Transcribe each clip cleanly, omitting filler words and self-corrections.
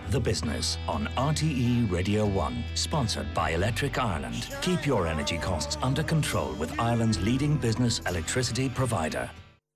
The Business on RTE Radio 1, sponsored by Electric Ireland. Keep your energy costs under control with Ireland's leading business electricity provider.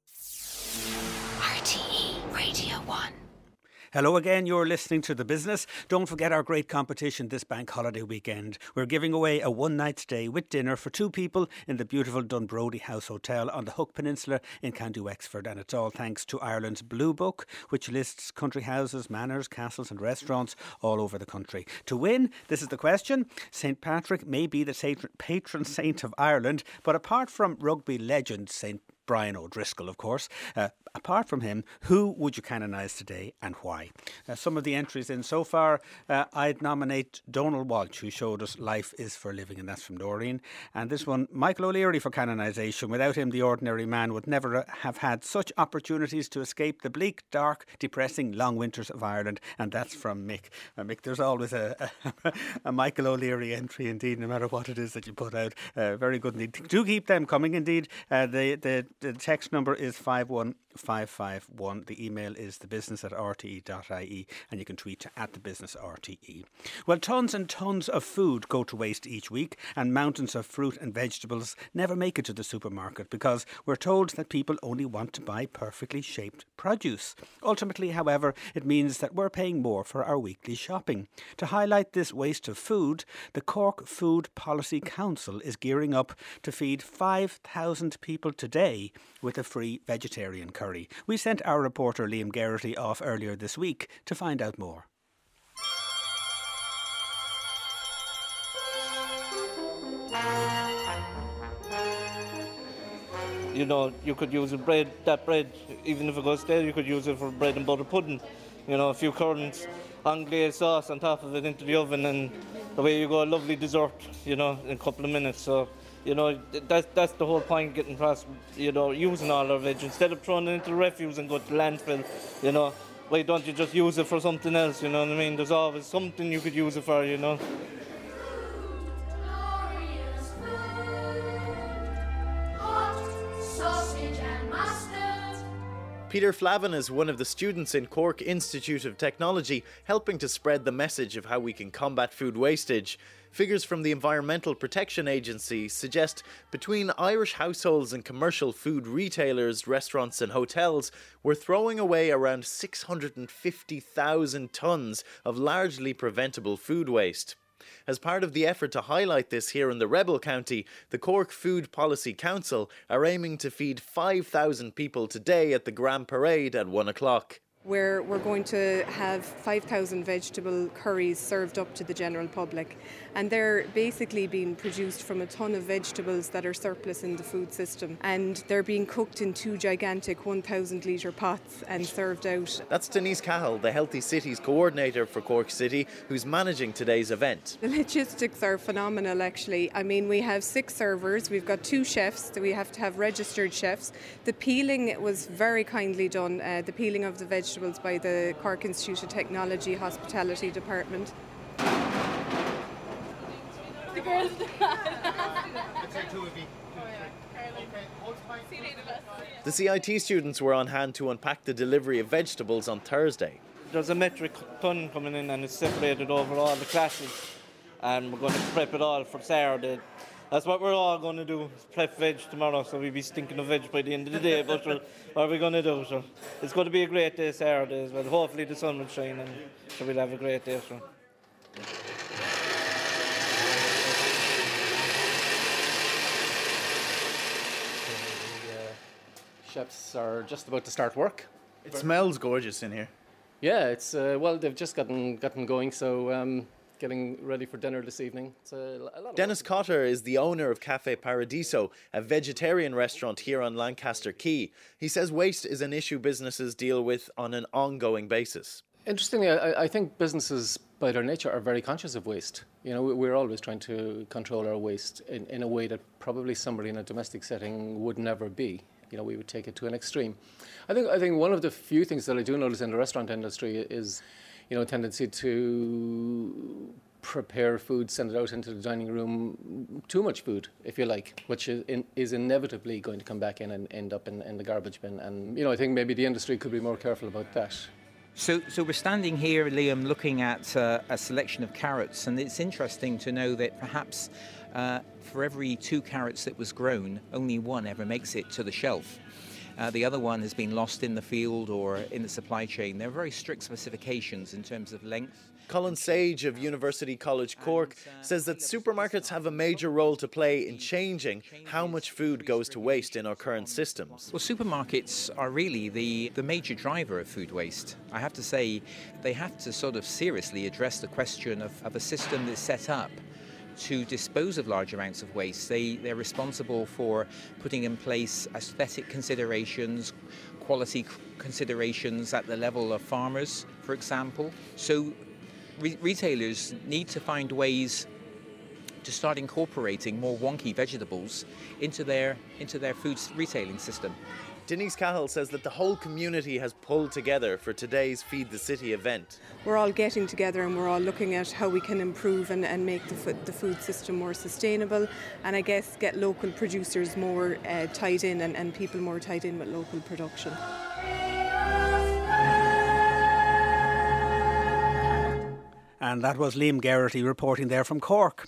RTE Radio 1. Hello again, you're listening to The Business. Don't forget our great competition this bank holiday weekend. We're giving away a one-night stay with dinner for two people in the beautiful Dunbrody House Hotel on the Hook Peninsula in County Wexford. And it's all thanks to Ireland's Blue Book, which lists country houses, manors, castles and restaurants all over the country. To win, this is the question. St Patrick may be the patron saint of Ireland, but apart from rugby legend St Brian O'Driscoll, of course. Apart from him, who would you canonise today and why? Some of the entries in so far, I'd nominate Donal Walsh, who showed us Life is for Living, and that's from Doreen. And this one, Michael O'Leary for canonisation. Without him, the ordinary man would never have had such opportunities to escape the bleak, dark, depressing, long winters of Ireland. And that's from Mick. Mick, there's always a Michael O'Leary entry, indeed, no matter what it is that you put out. Very good indeed. Do keep them coming, indeed. The text number is 51551. The email is thebusiness@rte.ie, and you can tweet at thebusinessrte. Well, tons and tons of food go to waste each week, and mountains of fruit and vegetables never make it to the supermarket because we're told that people only want to buy perfectly shaped produce. Ultimately, however, it means that we're paying more for our weekly shopping. To highlight this waste of food, the Cork Food Policy Council is gearing up to feed 5,000 people today with a free vegetarian curry. We sent our reporter Liam Geraghty off earlier this week to find out more. You know, you could use that bread, even if it goes stale, you could use it for bread and butter pudding. You know, a few currants, anglaise sauce on top of it into the oven, and away you go, a lovely dessert, you know, in a couple of minutes. So, you know, that's the whole point, getting past, you know, using all our veg. Instead of throwing it into the refuse and go to landfill, you know, why don't you just use it for something else, you know what I mean? There's always something you could use it for, you know. Peter Flavin is one of the students in Cork Institute of Technology, helping to spread the message of how we can combat food wastage. Figures from the Environmental Protection Agency suggest between Irish households and commercial food retailers, restaurants and hotels, we're throwing away around 650,000 tonnes of largely preventable food waste. As part of the effort to highlight this here in the Rebel County, the Cork Food Policy Council are aiming to feed 5,000 people today at the Grand Parade at 1 o'clock. Where we're going to have 5,000 vegetable curries served up to the general public, and they're basically being produced from a ton of vegetables that are surplus in the food system, and they're being cooked in two gigantic 1,000 litre pots and served out. That's Denise Cahill, the Healthy Cities coordinator for Cork City, who's managing today's event. The logistics are phenomenal, actually. I mean, we have 6 servers, we've got 2 chefs, we have to have registered chefs. The peeling was very kindly done, the peeling of the vegetables by the Cork Institute of Technology Hospitality Department. The girls. The CIT students were on hand to unpack the delivery of vegetables on Thursday. There's a metric ton coming in and it's separated over all the classes, and we're going to prep it all for Saturday. That's what we're all going to do, prep veg tomorrow, so we'll be stinking of veg by the end of the day, but what are we going to do? So it's going to be a great day Saturday as well. Hopefully the sun will shine and so we'll have a great day. So. Chefs are just about to start work. It smells gorgeous in here. Yeah, it's well, they've just gotten going, so getting ready for dinner this evening. It's a lot of Dennis Cotter is the owner of Cafe Paradiso, a vegetarian restaurant here on Lancaster Quay. He says waste is an issue businesses deal with on an ongoing basis. Interestingly, I think businesses, by their nature, are very conscious of waste. You know, we're always trying to control our waste in a way that probably somebody in a domestic setting would never be. You know, we would take it to an extreme. I think one of the few things that I do notice in the restaurant industry is, you know, a tendency to prepare food, send it out into the dining room, too much food, if you like, which is inevitably going to come back in and end up in the garbage bin. And, you know, I think maybe the industry could be more careful about that. So we're standing here, Liam, looking at a selection of carrots, and it's interesting to know that perhaps for every 2 carrots that was grown, only 1 ever makes it to the shelf. The other one has been lost in the field or in the supply chain. There are very strict specifications in terms of length. Colin Sage of University College Cork says that supermarkets have a major role to play in changing how much food goes to waste in our current systems. Well, supermarkets are really the major driver of food waste. I have to say they have to sort of seriously address the question of a system that's set up to dispose of large amounts of waste. They're responsible for putting in place aesthetic considerations, quality considerations at the level of farmers, for example. So retailers need to find ways to start incorporating more wonky vegetables into their food retailing system. Denise Cahill says that the whole community has pulled together for today's Feed the City event. We're all getting together and we're all looking at how we can improve and make the food system more sustainable, and I guess get local producers more tied in and people more tied in with local production. And that was Liam Geraghty reporting there from Cork.